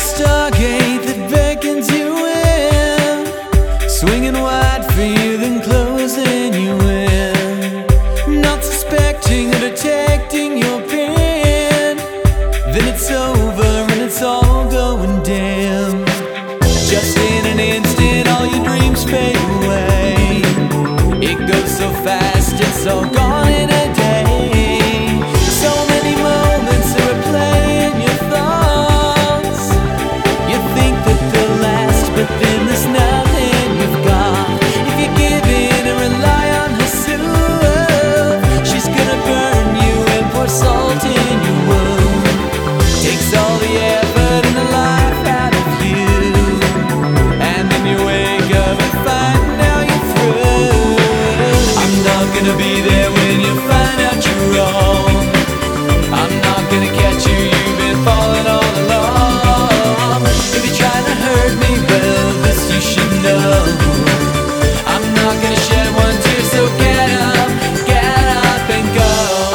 stargate that beckons you in, swinging wide for you, then closing you in, not suspecting or detecting your pain. Then it's over and it's all going dim. Just in an instant, all your dreams fade away. It goes so fast, it's all gone in a day. So many moments to replay in your thoughts. You think that they'll last, but then there's nothing you've got. If you give in and rely on her soothe, she's gonna burn you and pour salt in your wound. Takes all the effort and the life out of you, and then you wake up and find now you're through. I'm not gonna be there when you find out you're wrong. I'm not gonna catch you, you've been falling all along. If you're trying to hurt me, well, this you should know. I'm not gonna shed one tear, so get up and go.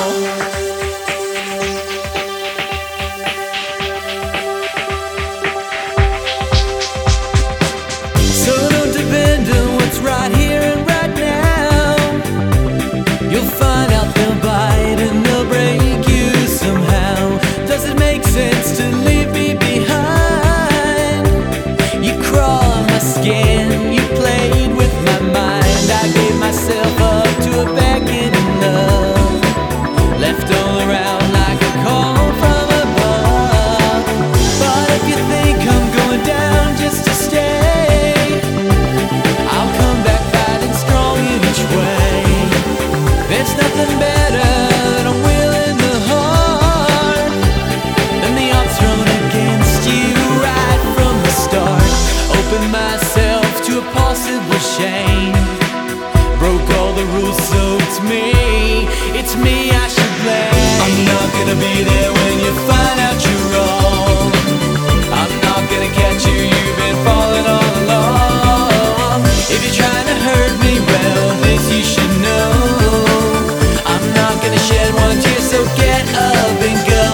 So don't depend on what's right here and right now. You'll find out they'll bite and they'll break you somehow. Does it make sense to leave me behind? You crawl on my skin, you played with my mind. I gave myself up to a beckoning love, left all around like a call from above. But if you think I'm going down just to stay, I'll come back fighting strong in each way. There's nothing better than a will in the heart, than the odds thrown against you right from the start. Opened myself to a possible shame, broke all the rules, so it's me I should blame. I'm not gonna be there when you find out you're wrong. I'm not gonna catch you, you've been falling all along. If you're trying to hurt me, well, this you should know. I'm not gonna shed one tear, so get up and go.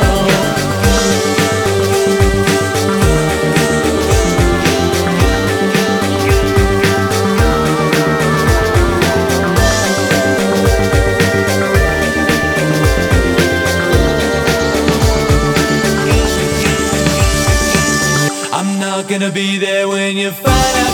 I'm not gonna be there when you find out